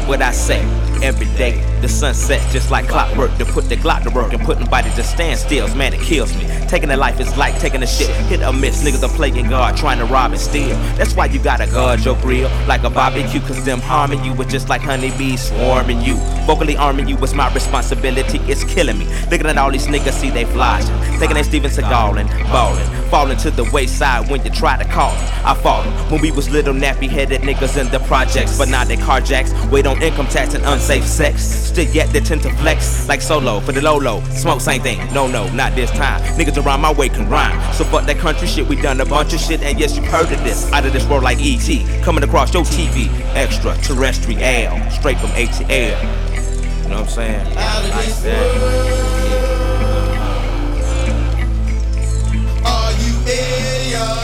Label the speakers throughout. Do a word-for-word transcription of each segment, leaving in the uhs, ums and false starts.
Speaker 1: Repeat what I say every day. The sun sets just like clockwork. To put the Glock to work and put nobody to stand stills, man, it kills me. Taking a life is like taking a shit. Hit or miss, niggas are playing God, trying to rob and steal. That's why you gotta guard your grill like a barbecue, cause them harming you was just like honeybees swarming you. Vocally arming you was my responsibility, it's killing me. Looking at all these niggas, see they flashing, thinking they Steven Seagal and ballin', falling to the wayside when you try to call them. I fought them when we was little nappy-headed niggas in the projects, but now they carjacks, wait on income tax and unsafe sex. Still yet they tend to flex like solo for the low-low. Smoke same thing, no no, not this time. Niggas around my way can rhyme, so fuck that country shit. We done a bunch of shit, and yes you heard of this. Out of this world like E T coming across your T V, extraterrestrial, straight from A to L. You know what I'm saying?
Speaker 2: Out of
Speaker 1: like
Speaker 2: this
Speaker 1: that.
Speaker 2: world, are you aliens?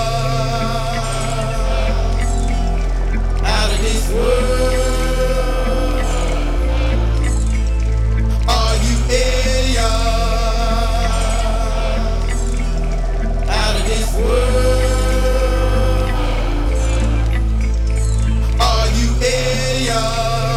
Speaker 2: Out of this world, are you aliens? Out of this world, are you aliens?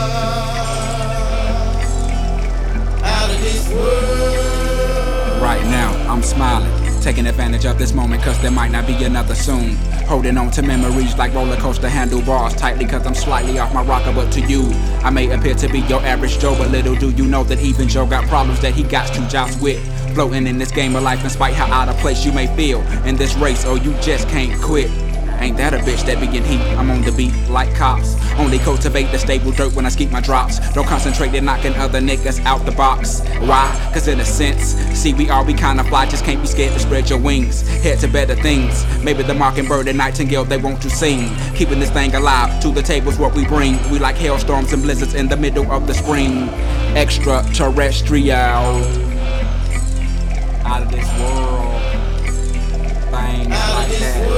Speaker 3: Right now, I'm smiling, taking advantage of this moment cause there might not be another soon. Holding on to memories like roller coaster handlebars tightly cause I'm slightly off my rocker, but to you I may appear to be your average Joe, but little do you know that even Joe got problems that he got to joust with. Floating in this game of life despite how out of place you may feel in this race, or you just can't quit. Ain't that a bitch that be in heat? I'm on the beat like cops. Only cultivate the stable dirt when I skeet my drops. Don't concentrate in knocking other niggas out the box. Why? Cause in a sense, see we all be kinda fly, just can't be scared to spread your wings. Head to better things. Maybe the mockingbird and nightingale they want to sing. Keeping this thing alive, to the table's what we bring. We like hailstorms and blizzards in the middle of the spring. Extraterrestrial. Out of this world. Things like that.